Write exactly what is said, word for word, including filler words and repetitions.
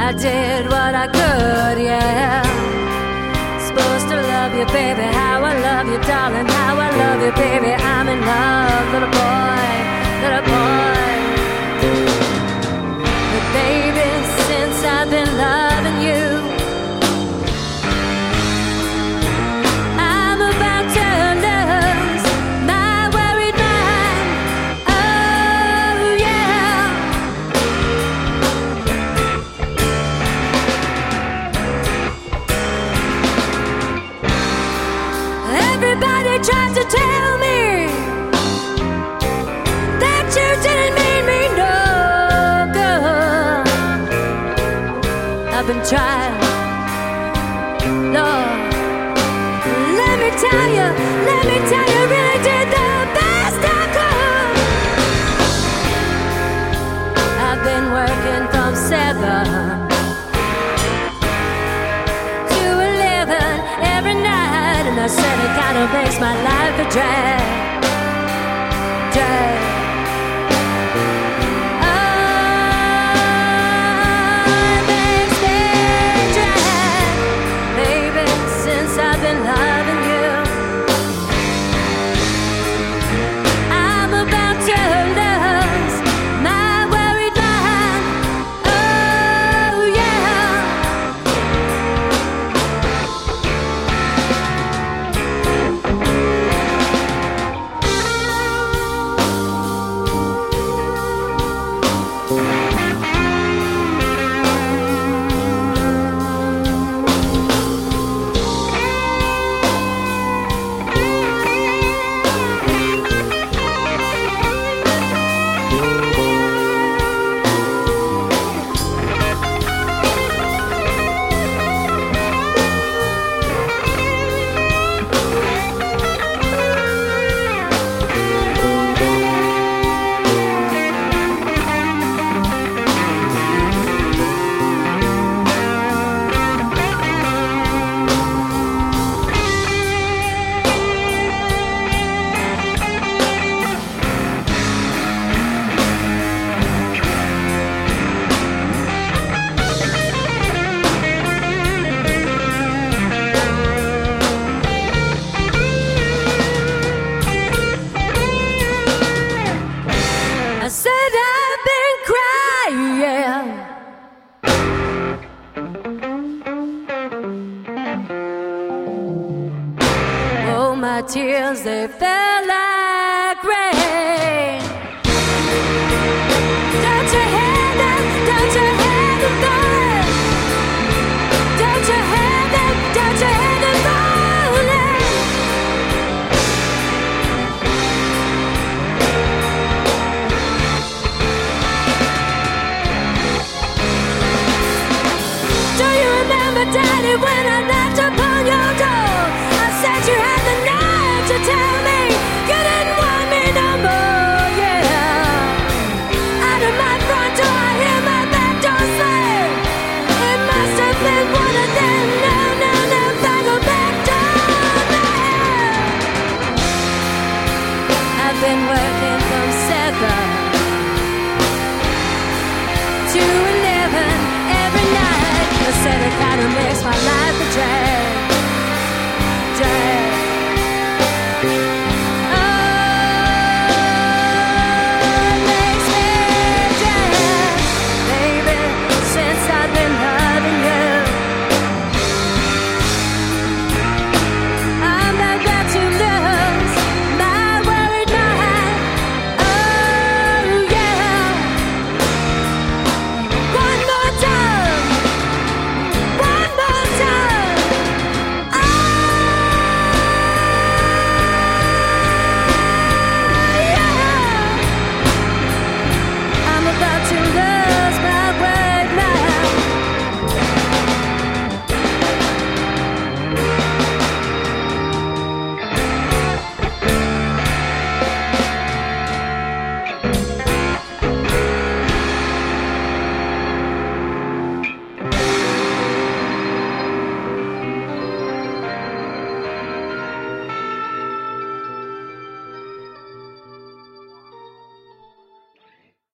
I did what I could, yeah. Supposed to love you, baby, how I love you, darling, how I love you, baby. I'm in love, little boy, little boy. But baby, since I've been loving you, I'm about to lose my worried mind. Oh yeah. Everybody tries to tell me that you didn't mean me no good. I've been trying, Lord. Let me tell you, let me tell you, really did the best I could. I've been working from seven to eleven every night, and I said it kind of makes my life a drag, drag. Oh, it makes me drag, baby, since I've been loving you. I'm about to lose my worried mind. Oh yeah. I said I've been crying. Oh, my tears, they fell